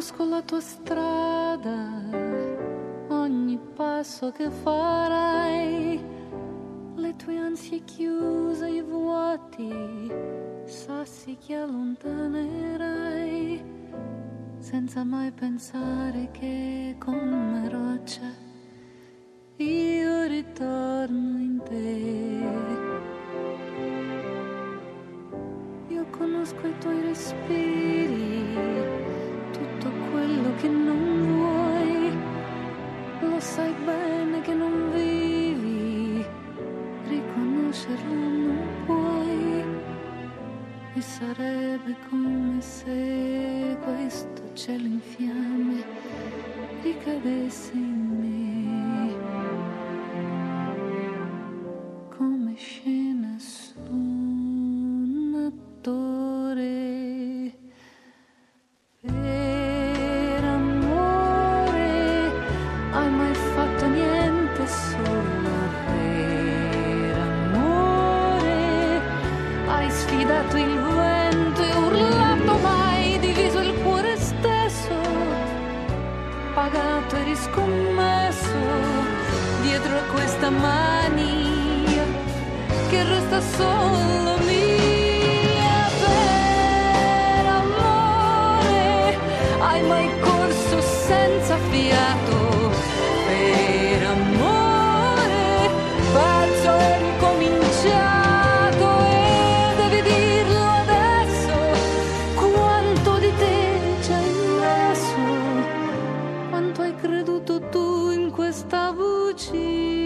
Conosco la tua strada, ogni passo che farai, le tue ansie chiuse, i vuoti, sassi che allontanerai, senza mai pensare che come roccia io ritorno in te. Io conosco i tuoi respiri, tutto quello che non vuoi, lo sai bene che non vivi, riconoscerlo non puoi, e sarebbe come se questo cielo in fiamme ricadesse in me, come scena su un attore. Per amore hai mai fatto niente solo per amore? Hai sfidato il vento e urlato, mai diviso il cuore stesso, pagato e riscommesso dietro a questa mania che resta solo mia. Per amore hai mai corso senza fiato? Per amore pazzo è ricominciato, e devi dirlo adesso, quanto di te ci hai messo, quanto hai creduto tu in questa bugia.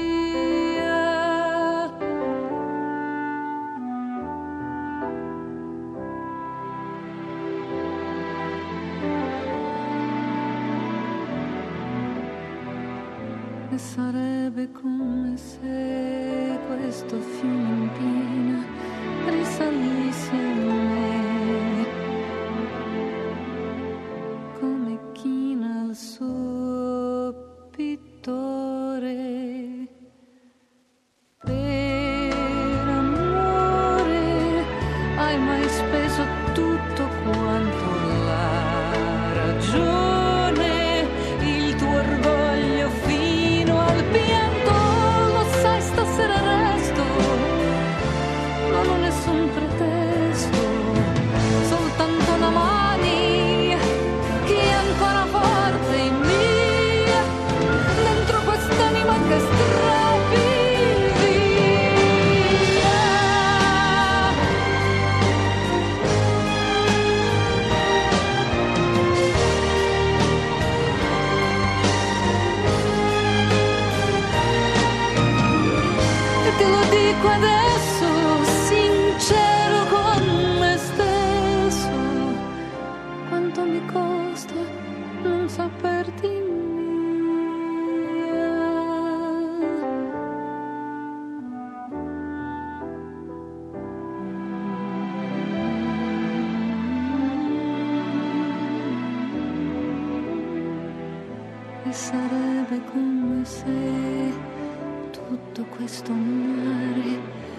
E sarebbe come se questo fiume in piena risalisse a me, come china al suo pittore. Per amore hai mai speso tutto quanto la ragione, il tuo orgoglio fino al pianto, lo sai stasera resto, non ho nessun pretesto, soltanto una mania che è ancora forte in mia, dentro quest'anima che strappi via. E te lo dico adesso, sincero con me stesso, quanto mi costa non saperti mia. E sarebbe come se tutto questo mare